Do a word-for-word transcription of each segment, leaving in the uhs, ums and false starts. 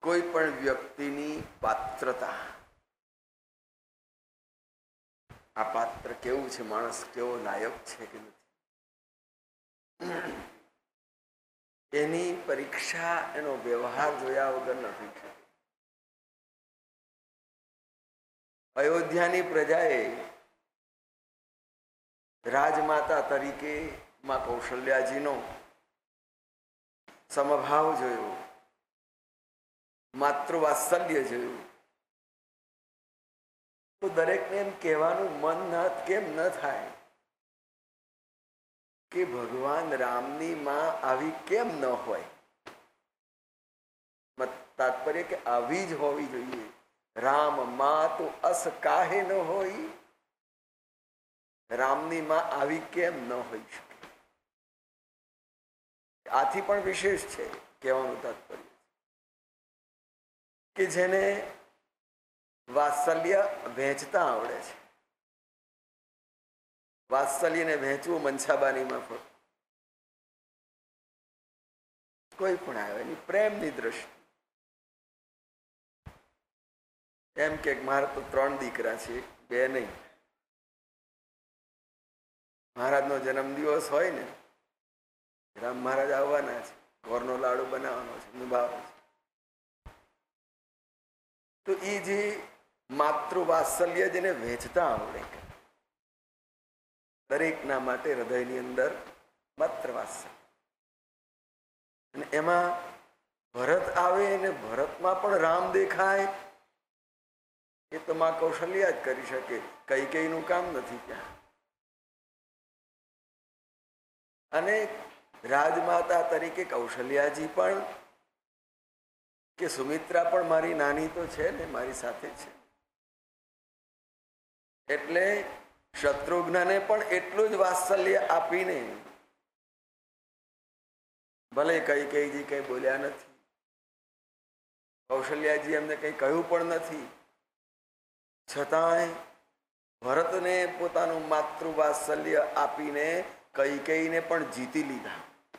કોઈ પણ વ્યક્તિની પાત્રતા, આ પાત્ર કેવું છે, માણસ કેવો લાયક છે કે નથી, એની પરીક્ષા એનો વ્યવહાર જોયા વગર નથી થતી. અયોધ્યાની પ્રજાએ રાજમાતા તરીકે માં કૌશલ્યાજીનો સમભાવ જોયો, માતૃવાત્સલ્ય જોયું, તો દરેકને એમ કહેવાનું મન ન કેમ ન થાય કે ભગવાન રામની માં આવી કેમ ન હોય. તાત્પર્ય કે આવી જ હોવી જોઈએ. રામ માં તો અસ કાહે ન હોય, રામની માં આવી કેમ ન હોઈ શકે. આથી પણ વિશેષ છે કહેવાનું તાત્પર્ય કે જેને વાત્સલ્ય વહેંચતા આવડે છે. વાત્સલ્યને વહેંચવું મનસાબાની માફક કોઈ પણ આવે એની પ્રેમની દ્રષ્ટિ. એમ કે મારા તો ત્રણ દીકરા છે, બે નહીં. મહારાજનો જન્મદિવસ હોય ને, રામ મહારાજ આવવાના છે, ઘરનો લાડુ બનાવવાનો છે, નિભાવવાનો છે, તો એ જે માતૃવાત્સલ્ય જેને વહેંચતા આવડે, દરેકના માટે હૃદયની અંદર માત્ર વાત્સલ્ય. અને એમાં ભરત આવે અને ભરતમાં પણ રામ દેખાય, એ તો માં કૌશલ્યા જ કરી શકે. કઈ કઈનું કામ નથી ત્યાં. અને રાજમાતા તરીકે કૌશલ્યાજી પણ કે સુમિત્રા પણ મારી નાની તો છે ને, મારી સાથે છે. એટલે શત્રુઘ્નને પણ એટલું જ વાત્સલ્ય આપીને, ભલે કઈ કઈજી કઈ બોલ્યા નથી, કૌશલ્યાજી એમને કઈ કહ્યું પણ નથી, છતાંય ભરતને પોતાનું માતૃવાત્સલ્ય આપીને કઈ કઈને પણ જીતી લીધા.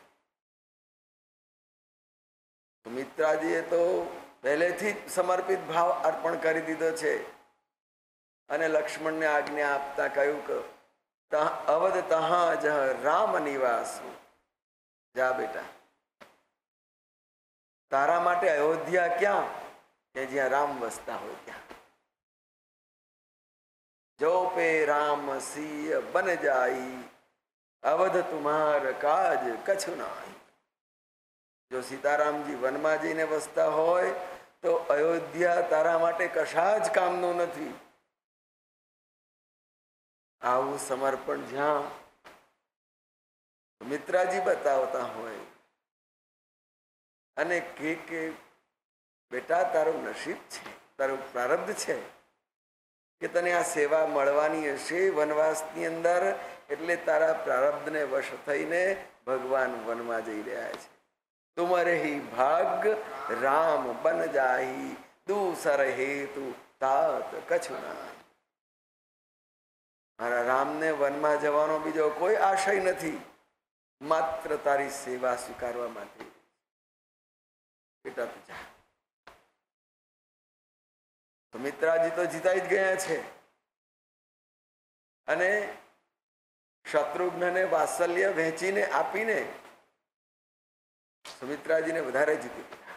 સુમિત્રાજીએ તો પહેલેથી જ સમર્પિત ભાવ અર્પણ કરી દીધો છે. અને લક્ષ્મણને આજ્ઞા આપતા કહ્યું કે અવધ તહા જહ રામ નિવાસ, જા બેટા, તારા માટે અયોધ્યા ક્યાં, કે જ્યાં રામ વસતા હોય ત્યાં. જો પે રામ સિંહ બન જાઈ, અવધ તુમ્હાર કાજ કછુ નાઈ. જો સીતારામજી વનમાં જઈને વસતા હોય તો અયોધ્યા તારા માટે કશા જ કામનું નથી. આવું સમર્પણ જ્યાં મિત્રાજી બતાવતા હોય અને કે કે બેટા તારું નસીબ છે, તારું પ્રારબ્ધ છે કે તને આ સેવા મળવાની હશે વનવાસની અંદર, એટલે તારા પ્રારબ્ધને વશ થઈને ભગવાન વનમાં જઈ રહ્યા છે. તુમરે હી ભાગ રામ બન જાહી, દૂસર હેતુ તાત કછુ ના. મારા રામને વનમાં જવાનો બીજો કોઈ આશય નથી, માત્ર તારી સેવા સ્વીકારવા માટે. બેટા તું જા. સુમિત્રાજી તો જીતાઈ જ ગયા છે અને શત્રુઘ્નને વાત્સલ્ય વહેંચીને આપીને સુમિત્રાજીને વધારે જીતી ગયા.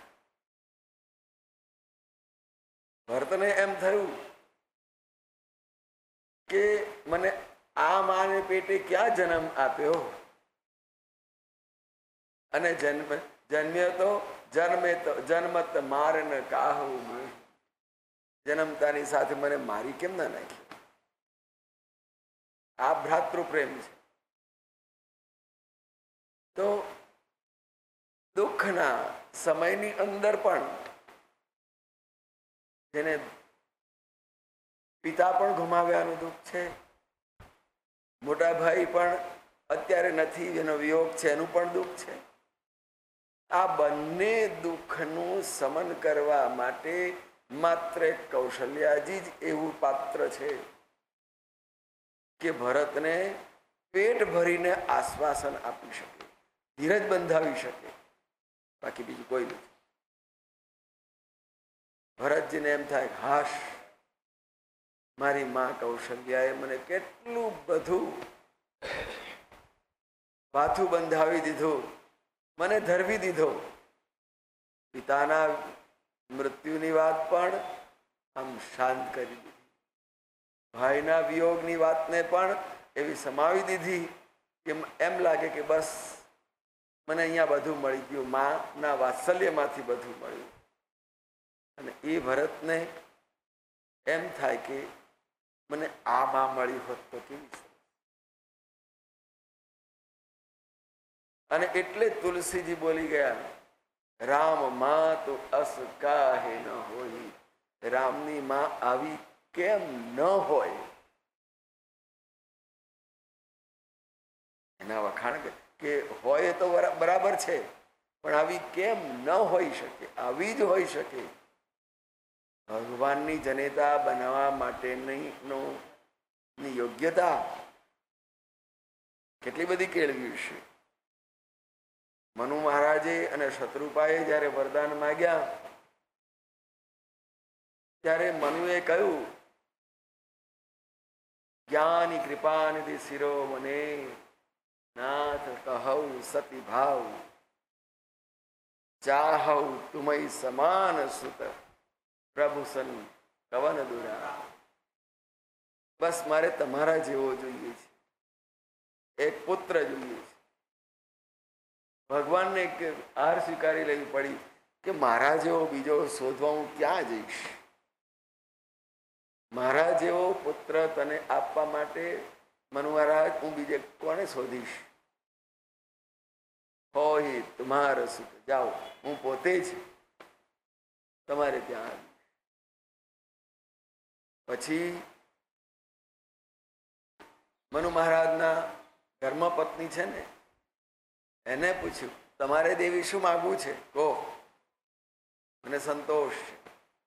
ભરતને એમ થયું કે મને આ માને પેટે ક્યાં જન્મ આપ્યો, અને જન્મ જન્મ્યો તો જન્મે તો જન્મત મારન કાહુ, જન્મતાની સાથે મને મારી કેમ ના નાખી. આ ભ્રાતૃ પ્રેમ છે. તો દુઃખના સમયની અંદર પણ જેને પિતા પણ ગુમાવ્યાનું દુઃખ છે, મોટા ભાઈ પણ અત્યારે નથી એનો વિયોગ છે એનું પણ દુઃખ છે. આ બંને દુઃખનું સમન કરવા માટે માત્ર કૌશલ્યાજી જ એવું પાત્ર છે કે ભરતને પેટ ભરીને આશ્વાસન આપી શકે, ધીરજ બંધાવી શકે. બાકી બીજું કોઈ નથી. ભરતજીને એમ થાય, હાશ, મારી માં કૌશલ્યાએ મને કેટલું બધું પાથું બંધાવી દીધું, મને ધરવી દીધો. પિતાના મૃત્યુની વાત પણ આમ શાંત કરી દીધી, ભાઈના વિયોગની વાતને પણ એવી સમાવી દીધી કે એમ લાગે કે બસ મને અહીંયા બધું મળી ગયું, માના વાત્સલ્યમાંથી બધું મળ્યું. અને એ ભરતને એમ થાય કે મને આ માં મળી હોત તો કેવી સરસ. અને એટલે તુલસીજી બોલી ગયા, રામ માં તો અસ કાહે ન હોય. રામની માં આવી કેમ ન હોય? એના વખાણ કે હોય તો બરાબર છે, પણ આવી કેમ ન હોઈ શકે? આવી જ હોઈ શકે. ભગવાનની જનેતા બનાવવા માટેની યોગ્યતા કેટલી બધી કેળવી છે. મનુ મહારાજે અને શત્રુપાએ જ્યારે વરદાન માગ્યા ત્યારે મનુએ કહ્યું, જ્ઞાની કૃપાનિધિ શિરો મને નાથ કહઉ સતી ભાવ, ચાહઉ તુમય સમાન સુત પ્રભુ સન કવન દુરા. બસ મારે તમારા જેવો જોઈએ છે, એક પુત્ર જોઈએ છે. ભગવાનને એક હાર સ્વીકારી લેવી પડી કે મારા જેવો બીજો શોધવા હું ક્યાં જઈશ? મારા જેવો પુત્ર તને આપવા માટે મનુ મહારાજ હું બીજે કોને શોધીશ? હોય તમારા સુખ, જાઓ, હું પોતે જ તમારે ત્યાં આવી. પછી મનુ મહારાજના ધર્મપત્ની છે ને, એને પૂછ્યું, તમારે દેવી શું માગવું છે? કહો, મને સંતોષ છે.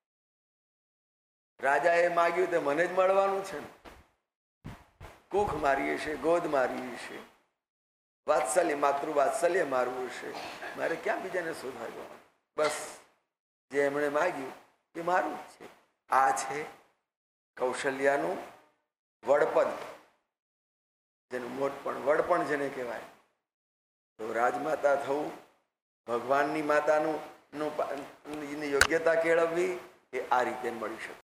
રાજાએ માગ્યું તે મને જ મળવાનું છે ને. કુખ મારી હશે, ગોદ મારી હશે, વાત્સલ્ય માતૃ વાત્સલ્ય મારવું હશે, મારે ક્યાં બીજાને શોધવા જવાનું? બસ જે એમણે માગ્યું એ મારું જ છે. આ છે કૌશલ્યાનું વડપણ, જેનું મોટપણ, વડપણ જેને કહેવાય. તો રાજમાતા થવું, ભગવાનની માતાનું યોગ્યતા કેળવવી, એ આ રીતે મળી શકે.